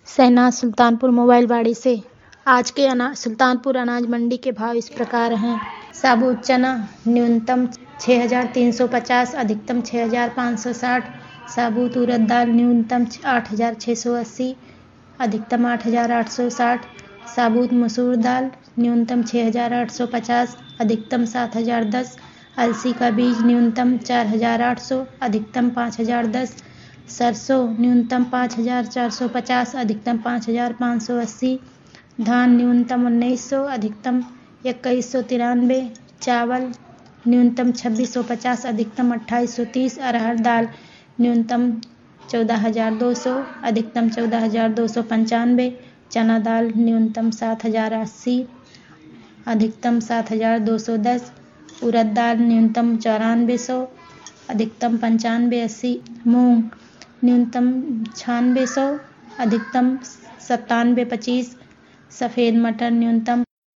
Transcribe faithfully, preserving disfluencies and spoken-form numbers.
Shehnaaz Sultanpur mobile से। आज के अनाज सुल्तानपुर अनाज मंडी के भाव इस प्रकार हैं। साबुत चना न्यूनतम छः हज़ार तीन सौ पचास, अधिकतम छः हज़ार पाँच सौ साठ। साबुत उड़द दाल न्यूनतम आठ हज़ार छः सौ अस्सी, अधिकतम आठ हज़ार आठ सौ साठ। साबुत मसूर दाल न्यूनतम छः हज़ार आठ सौ पचास, अधिकतम सात हज़ार दस। अलसी का बीज न्यूनतम चार हज़ार आठ सौ, अधिकतम पाँच हज़ार दस। सरसों न्यूनतम पाँच हज़ार चार सौ पचास, अधिकतम पाँच हज़ार पाँच सौ अस्सी। धान न्यूनतम उन्नीस सौ, अधिकतम इक्कीस सौ तिरानवे। चावल न्यूनतम छब्बीस सौ पचास, अधिकतम अट्ठाईस सौ तीस। अरहर दाल न्यूनतम चौदह हज़ार दो सौ, अधिकतम चौदह हज़ार दो सौ पंचानवे। चना दाल न्यूनतम सात हज़ार अस्सी, अधिकतम सात हज़ार दो सौ दस। उड़द दाल न्यूनतम चौरानवे सौ, अधिकतम पंचानवे अस्सी। मूंग न्यूनतम छियानवे सौ, अधिकतम सत्तानवे पच्चीस। सफ़ेद मटर न्यूनतम